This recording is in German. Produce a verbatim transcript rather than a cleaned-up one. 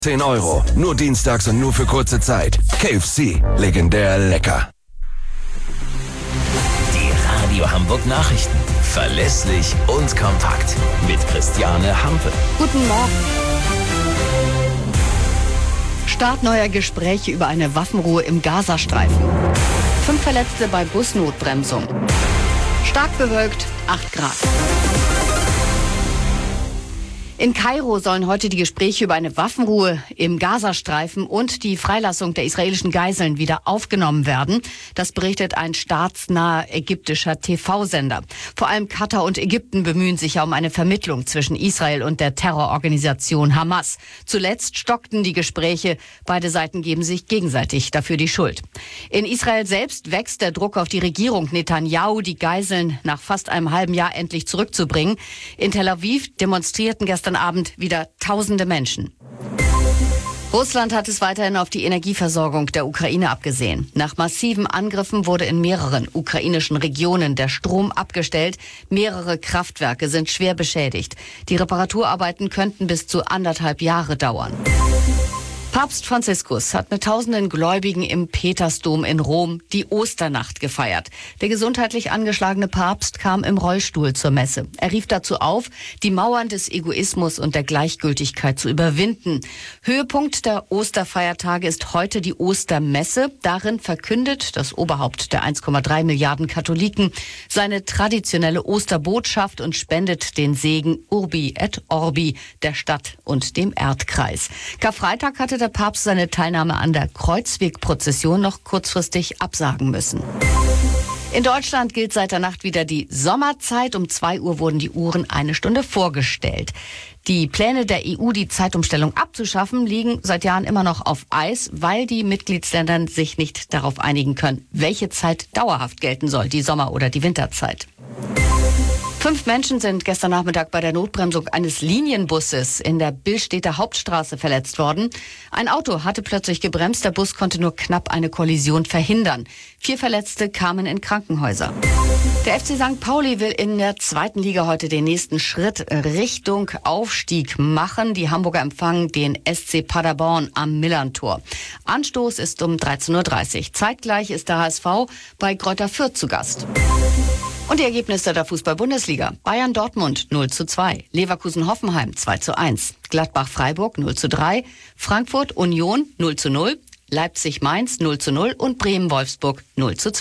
zehn Euro. Nur dienstags und nur für kurze Zeit. K F C. Legendär lecker. Die Radio Hamburg Nachrichten. Verlässlich und kompakt. Mit Christiane Hampe. Guten Morgen. Start neuer Gespräche über eine Waffenruhe im Gazastreifen. Fünf Verletzte bei Busnotbremsung. Stark bewölkt, acht Grad. In Kairo sollen heute die Gespräche über eine Waffenruhe im Gazastreifen und die Freilassung der israelischen Geiseln wieder aufgenommen werden. Das berichtet ein staatsnaher ägyptischer T V-Sender. Vor allem Katar und Ägypten bemühen sich ja um eine Vermittlung zwischen Israel und der Terrororganisation Hamas. Zuletzt stockten die Gespräche. Beide Seiten geben sich gegenseitig dafür die Schuld. In Israel selbst wächst der Druck auf die Regierung Netanyahu, die Geiseln nach fast einem halben Jahr endlich zurückzubringen. In Tel Aviv demonstrierten gestern Abend wieder tausende Menschen. Russland hat es weiterhin auf die Energieversorgung der Ukraine abgesehen. Nach massiven Angriffen wurde in mehreren ukrainischen Regionen der Strom abgestellt. Mehrere Kraftwerke sind schwer beschädigt. Die Reparaturarbeiten könnten bis zu anderthalb Jahre dauern. Papst Franziskus hat mit tausenden Gläubigen im Petersdom in Rom die Osternacht gefeiert. Der gesundheitlich angeschlagene Papst kam im Rollstuhl zur Messe. Er rief dazu auf, die Mauern des Egoismus und der Gleichgültigkeit zu überwinden. Höhepunkt der Osterfeiertage ist heute die Ostermesse. Darin verkündet das Oberhaupt der eins Komma drei Milliarden Katholiken seine traditionelle Osterbotschaft und spendet den Segen Urbi et Orbi der Stadt und dem Erdkreis. Karfreitag hatte der Papst seine Teilnahme an der Kreuzwegprozession noch kurzfristig absagen müssen. In Deutschland gilt seit der Nacht wieder die Sommerzeit. Um zwei Uhr wurden die Uhren eine Stunde vorgestellt. Die Pläne der E U, die Zeitumstellung abzuschaffen, liegen seit Jahren immer noch auf Eis, weil die Mitgliedsländer sich nicht darauf einigen können, welche Zeit dauerhaft gelten soll, die Sommer- oder die Winterzeit. Fünf Menschen sind gestern Nachmittag bei der Notbremsung eines Linienbusses in der Billstädter Hauptstraße verletzt worden. Ein Auto hatte plötzlich gebremst, der Bus konnte nur knapp eine Kollision verhindern. Vier Verletzte kamen in Krankenhäuser. Der F C Sankt Pauli will in der zweiten Liga heute den nächsten Schritt Richtung Aufstieg machen. Die Hamburger empfangen den S C Paderborn am Millerntor. Anstoß ist um dreizehn Uhr dreißig. Zeitgleich ist der H S V bei Greuther Fürth zu Gast. Und die Ergebnisse der Fußball-Bundesliga. Bayern-Dortmund null zu zwei, Leverkusen-Hoffenheim zwei zu eins, Gladbach-Freiburg null zu drei, Frankfurt-Union null zu null, Leipzig-Mainz null zu null und Bremen-Wolfsburg null zu zwei.